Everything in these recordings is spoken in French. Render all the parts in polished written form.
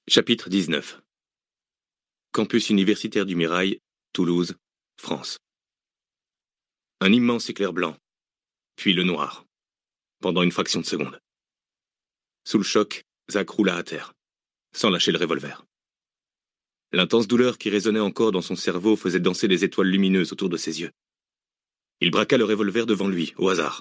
Chapitre 19. Campus universitaire du Mirail, Toulouse, France. Un immense éclair blanc, puis le noir, pendant une fraction de seconde. Sous le choc, Zach roula à terre, sans lâcher le revolver. L'intense douleur qui résonnait encore dans son cerveau faisait danser des étoiles lumineuses autour de ses yeux. Il braqua le revolver devant lui, au hasard.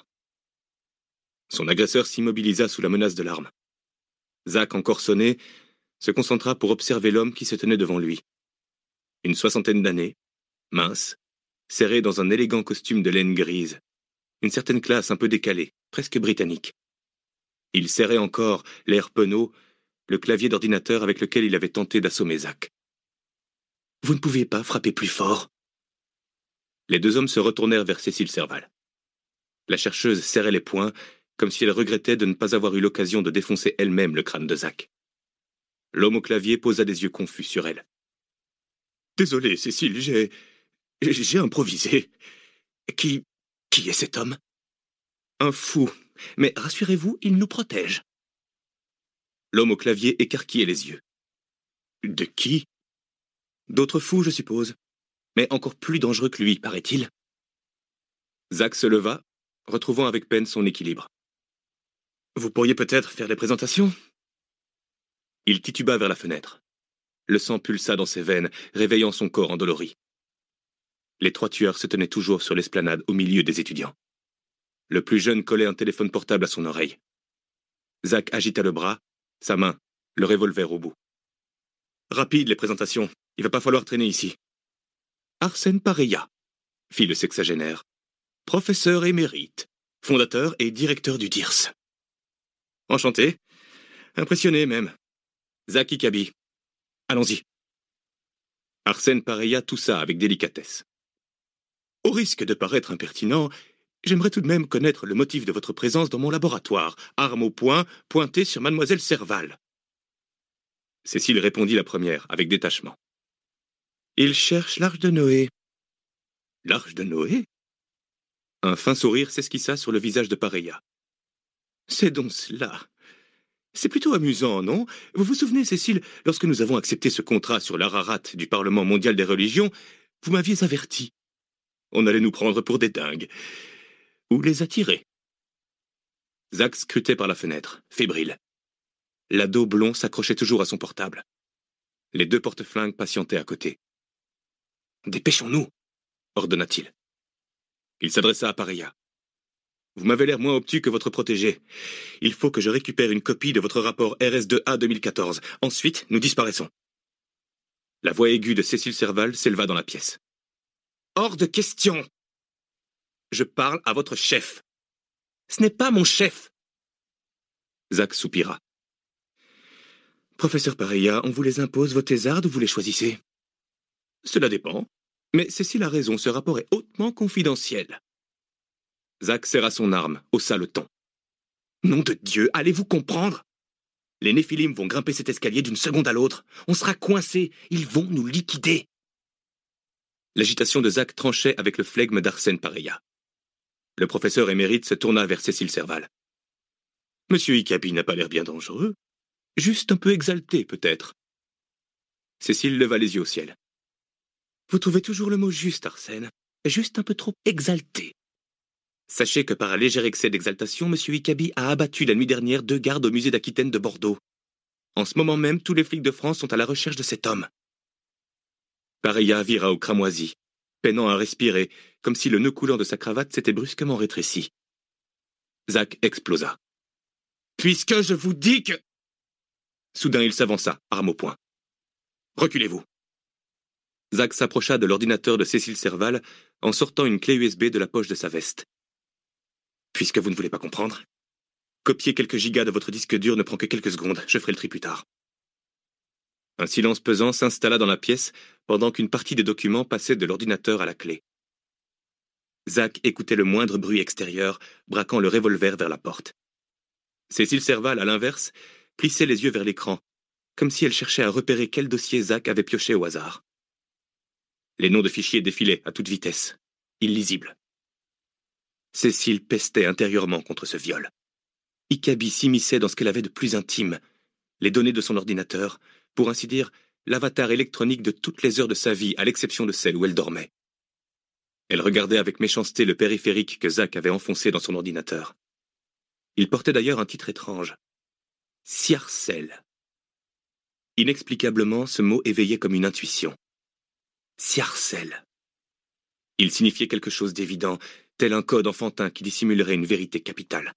Son agresseur s'immobilisa sous la menace de l'arme. Zach, encore sonné, se concentra pour observer l'homme qui se tenait devant lui. Une soixantaine d'années, mince, serré dans un élégant costume de laine grise, une certaine classe un peu décalée, presque britannique. Il serrait encore, l'air penaud, le clavier d'ordinateur avec lequel il avait tenté d'assommer Zach. « Vous ne pouviez pas frapper plus fort ?» Les deux hommes se retournèrent vers Cécile Serval. La chercheuse serrait les poings, comme si elle regrettait de ne pas avoir eu l'occasion de défoncer elle-même le crâne de Zach. L'homme au clavier posa des yeux confus sur elle. « Désolé, Cécile, j'ai improvisé. Qui est cet homme ?»« Un fou, mais rassurez-vous, il nous protège. » L'homme au clavier écarquillait les yeux. « De qui ?»« D'autres fous, je suppose, mais encore plus dangereux que lui, paraît-il. » Zach se leva, retrouvant avec peine son équilibre. « Vous pourriez peut-être faire les présentations ?» Il tituba vers la fenêtre. Le sang pulsa dans ses veines, réveillant son corps endolori. Les trois tueurs se tenaient toujours sur l'esplanade au milieu des étudiants. Le plus jeune collait un téléphone portable à son oreille. Zach agita le bras, sa main, le revolver au bout. « Rapide les présentations, il va pas falloir traîner ici. »« Arsène Pareya, » fit le sexagénaire. « Professeur émérite, fondateur et directeur du DIRS. »« Enchanté, impressionné même. Zach Ikabi. Allons-y. » Arsène Pareya toussa avec délicatesse. « Au risque de paraître impertinent, j'aimerais tout de même connaître le motif de votre présence dans mon laboratoire, arme au poing, pointée sur mademoiselle Serval. » Cécile répondit la première, avec détachement. « Il cherche l'arche de Noé. »« L'arche de Noé ?» Un fin sourire s'esquissa sur le visage de Pareya. « C'est donc cela. C'est plutôt amusant, non? Vous vous souvenez, Cécile, lorsque nous avons accepté ce contrat sur l'Ararat du Parlement mondial des religions, vous m'aviez averti. On allait nous prendre pour des dingues. Ou les attirer. » Zach scrutait par la fenêtre, fébrile. L'ado blond s'accrochait toujours à son portable. Les deux porte-flingues patientaient à côté. « Dépêchons-nous » ordonna-t-il. Il s'adressa à Pareya. « Vous m'avez l'air moins obtus que votre protégé. Il faut que je récupère une copie de votre rapport RS2A 2014. Ensuite, nous disparaissons. » La voix aiguë de Cécile Serval s'éleva dans la pièce. « Hors de question! Je parle à votre chef. Ce n'est pas mon chef. » Zach soupira. « Professeur Pareya, on vous les impose vos thésardes ou vous les choisissez? »« Cela dépend. Mais Cécile a raison, ce rapport est hautement confidentiel. » Zach serra son arme, haussa le ton. « Nom de Dieu, allez-vous comprendre? Les Néphilim vont grimper cet escalier d'une seconde à l'autre. On sera coincés. Ils vont nous liquider. » L'agitation de Zach tranchait avec le flegme d'Arsène Pareya. Le professeur émérite se tourna vers Cécile Serval. « Monsieur Ikabi n'a pas l'air bien dangereux. Juste un peu exalté, peut-être. » Cécile leva les yeux au ciel. « Vous trouvez toujours le mot juste, Arsène. Juste un peu trop exalté. Sachez que par un léger excès d'exaltation, monsieur Ikabi a abattu la nuit dernière 2 gardes au musée d'Aquitaine de Bordeaux. En ce moment même, tous les flics de France sont à la recherche de cet homme. » Pareya vira au cramoisi, peinant à respirer, comme si le nœud coulant de sa cravate s'était brusquement rétréci. Zach explosa. « Puisque je vous dis que... » Soudain il s'avança, arme au poing. « Reculez-vous. » Zach s'approcha de l'ordinateur de Cécile Serval en sortant une clé USB de la poche de sa veste. « Puisque vous ne voulez pas comprendre, copier quelques gigas de votre disque dur ne prend que quelques secondes, je ferai le tri plus tard. » Un silence pesant s'installa dans la pièce pendant qu'une partie des documents passait de l'ordinateur à la clé. Zach écoutait le moindre bruit extérieur, braquant le revolver vers la porte. Cécile Serval, à l'inverse, plissait les yeux vers l'écran, comme si elle cherchait à repérer quel dossier Zach avait pioché au hasard. Les noms de fichiers défilaient à toute vitesse, illisibles. Cécile pestait intérieurement contre ce viol. Ikabi s'immisçait dans ce qu'elle avait de plus intime, les données de son ordinateur, pour ainsi dire, l'avatar électronique de toutes les heures de sa vie, à l'exception de celles où elle dormait. Elle regardait avec méchanceté le périphérique que Zach avait enfoncé dans son ordinateur. Il portait d'ailleurs un titre étrange. Siarcel. Inexplicablement, ce mot éveillait comme une intuition. Siarcel. Il signifiait quelque chose d'évident, tel un code enfantin qui dissimulerait une vérité capitale.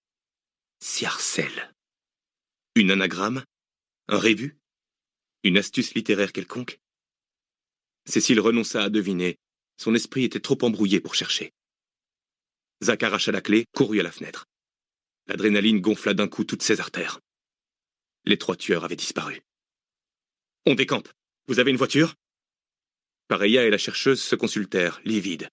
Siarcel. Une anagramme? Un rébus? Une astuce littéraire quelconque? Cécile renonça à deviner. Son esprit était trop embrouillé pour chercher. Zach arracha la clé, courut à la fenêtre. L'adrénaline gonfla d'un coup toutes ses artères. Les 3 tueurs avaient disparu. On décampe. Vous avez une voiture? Pareya et la chercheuse se consultèrent, livides.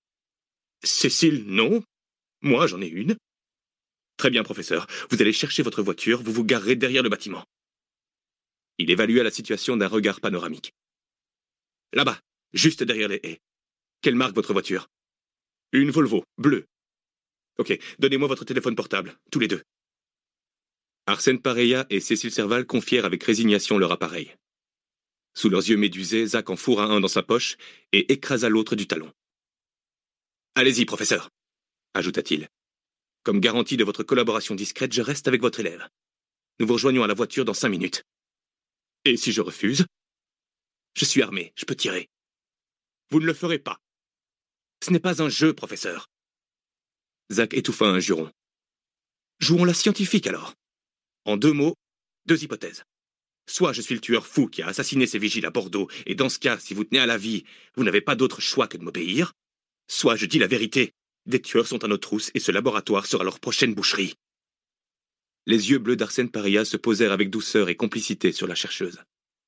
Cécile, non. Moi, j'en ai une. Très bien, professeur. Vous allez chercher votre voiture, vous vous garerez derrière le bâtiment. Il évalua la situation d'un regard panoramique. Là-bas, juste derrière les haies. Quelle marque votre voiture? Une Volvo, bleue. Ok, donnez-moi votre téléphone portable, tous les deux. Arsène Pareya et Cécile Serval confièrent avec résignation leur appareil. Sous leurs yeux médusés, Zach en fourra un dans sa poche et écrasa l'autre du talon. Allez-y, professeur, ajouta-t-il. Comme garantie de votre collaboration discrète, je reste avec votre élève. Nous vous rejoignons à la voiture dans 5 minutes. Et si je refuse? Je suis armé, je peux tirer. Vous ne le ferez pas. Ce n'est pas un jeu, professeur. Zach étouffa un juron. Jouons la scientifique alors. En 2 mots, 2 hypothèses. Soit je suis le tueur fou qui a assassiné ces vigiles à Bordeaux, et dans ce cas, si vous tenez à la vie, vous n'avez pas d'autre choix que de m'obéir. Soit je dis la vérité. Des tueurs sont à nos trousses et ce laboratoire sera leur prochaine boucherie. Les yeux bleus d'Arsène Pareya se posèrent avec douceur et complicité sur la chercheuse.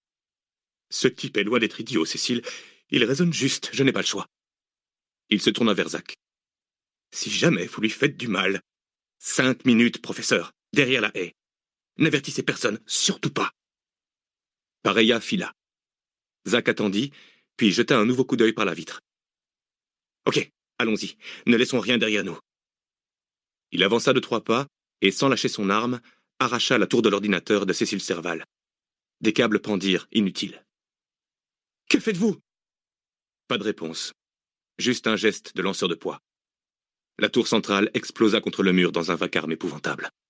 Ce type est loin d'être idiot, Cécile. Il raisonne juste, je n'ai pas le choix. Il se tourna vers Zach. Si jamais vous lui faites du mal. 5 minutes, professeur, derrière la haie. N'avertissez personne, surtout pas. Pareya fila. Zach attendit, puis jeta un nouveau coup d'œil par la vitre. Ok, allons-y, ne laissons rien derrière nous. Il avança de 3 pas, et sans lâcher son arme, arracha la tour de l'ordinateur de Cécile Serval. Des câbles pendirent, inutiles. Que faites-vous? Pas de réponse. Juste un geste de lanceur de poids. La tour centrale explosa contre le mur dans un vacarme épouvantable.